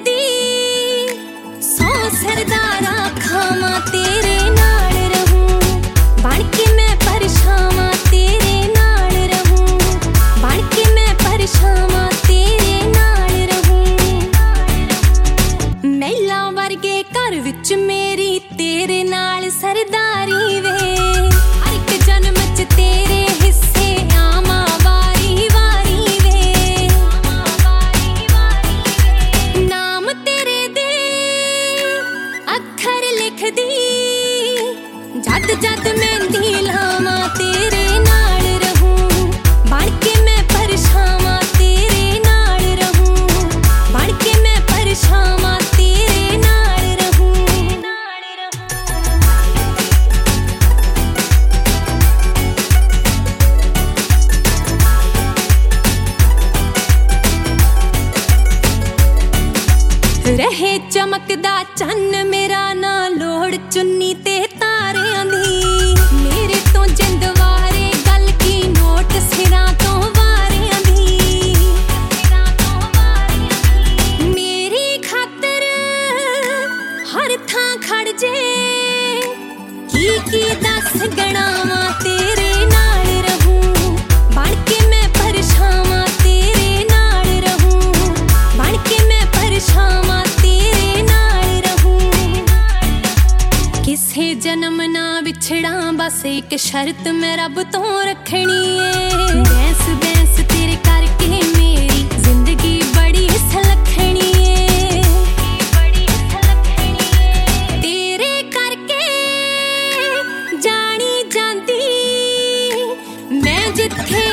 लिखदी सौ सरदारा खावा तेरे नाल रहूं बन के मैं परछावां तेरे नाल रहूं बन के मैं परछावां तेरे नाल रहूं मैला वर्गे घर विच मेरी तेरे नाल सरदारी वे हर एक जन्म च तेरे हिस्से आमा वारी वारी वे नाम तेरे दे अखर लिखदी जद जद मेहंदी लावां तेरे नाल रहूं बन के मैं परछावां तेरे नाल रहूं बन के मैं परछावां तेरे नाल रहूं रहे चमकदा चन्न मेरा ना लोड़ चुन्नी ते तारियां दी मेरे तो जिंद वारे गल की नोट सिरां तो वारियां दी मेरी खातर हर थां खड़ जे की दस गणावां तेरे नाल रहूं बन के मैं परछावां तेरे नाल रहूं बन के मैं परछावां तेरे नाल रहूं किसे जन्म ना विछड़ा बस एक शर्त मैं रब तो रखनी है बैंस बैंस तेरे करके मेरी जिंदगी बड़ी सलखनी है तेरे करके जानी जांदी मैं जिथे